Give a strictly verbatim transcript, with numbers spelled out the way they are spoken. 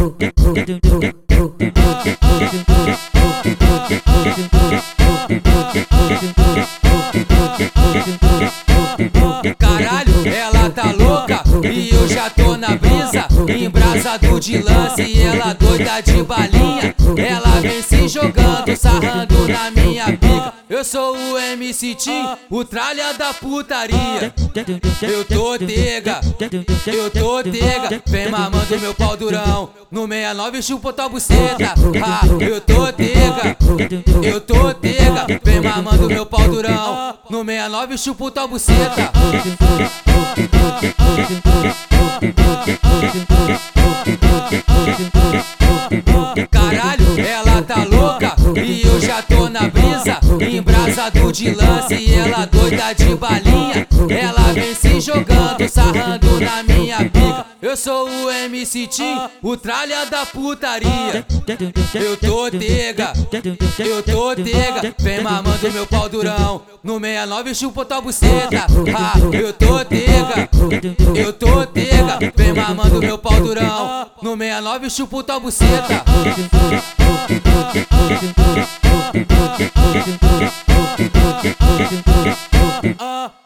Caralho, ela tá louca e eu já tô na brisa, embrasado de lance e ela doida de balinha. Ela vem se jogando, sarrando na minha pica. Eu sou o M C Tim, o tralha da putaria. Eu tô tega, eu tô tega, vem mamando meu pau durão. No sessenta e nove chupa tua buceta. Ah, eu tô tega, eu tô tega, vem mamando meu pau durão. No sessenta e nove chupa tua buceta. Caralho, ela tá louca e eu já tô na brisa, embrasado de lance e ela doida de balinha. Ela vem se jogando, sarrando na minha pica. Eu sou o M C Tim, o tralha da putaria. Eu tô tega, eu tô tega, vem mamando meu pau durão. No sessenta e nove chupa tua buceta. Ah, eu tô tega, eu tô tega, vem mamando meu pau durão. No sessenta e nove chupa tua buceta. Ah.